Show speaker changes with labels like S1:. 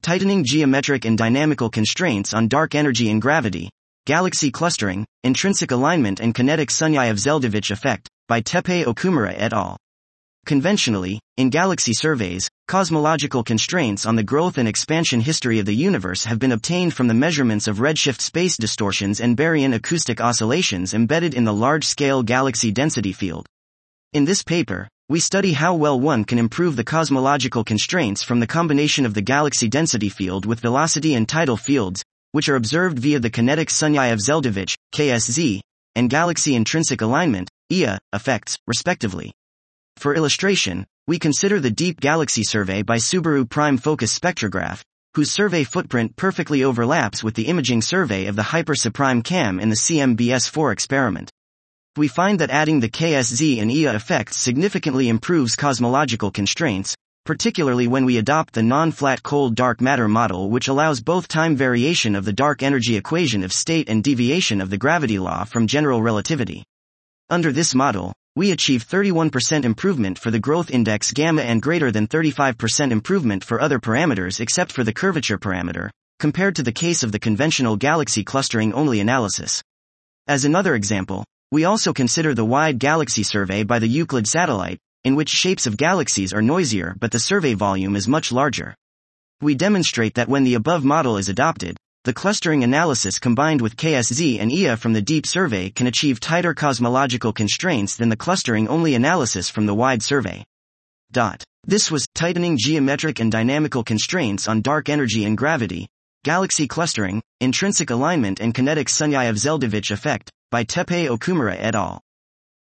S1: Tightening Geometric and Dynamical Constraints on Dark Energy and Gravity, Galaxy Clustering, Intrinsic Alignment and Kinetic Sunyaev-Zeldovich Effect, by Teppei Okumura et al. Conventionally, in galaxy surveys, cosmological constraints on the growth and expansion history of the universe have been obtained from the measurements of redshift space distortions and baryon acoustic oscillations embedded in the large-scale galaxy density field. In this paper, we study how well one can improve the cosmological constraints from the combination of the galaxy density field with velocity and tidal fields, which are observed via the kinetic Sunyaev-Zeldovich, KSZ, and galaxy intrinsic alignment, IA, effects, respectively. For illustration, we consider the Deep Galaxy Survey by Subaru Prime Focus Spectrograph, whose survey footprint perfectly overlaps with the imaging survey of the Hyper-Suprime CAM in the CMBS-4 experiment. We find that adding the KSZ and IA effects significantly improves cosmological constraints, particularly when we adopt the non-flat cold dark matter model, which allows both time variation of the dark energy equation of state and deviation of the gravity law from general relativity. Under this model, we achieve 31% improvement for the growth index gamma and greater than 35% improvement for other parameters except for the curvature parameter, compared to the case of the conventional galaxy clustering-only analysis. As another example, we also consider the Wide Galaxy Survey by the Euclid satellite, in which shapes of galaxies are noisier but the survey volume is much larger. We demonstrate that when the above model is adopted, the clustering analysis combined with KSZ and IA from the Deep Survey can achieve tighter cosmological constraints than the clustering-only analysis from the Wide Survey. This was Tightening Geometric and Dynamical Constraints on Dark Energy and Gravity, Galaxy Clustering, Intrinsic Alignment and Kinetic Sunyaev-Zeldovich Effect, by Teppei Okumura et al.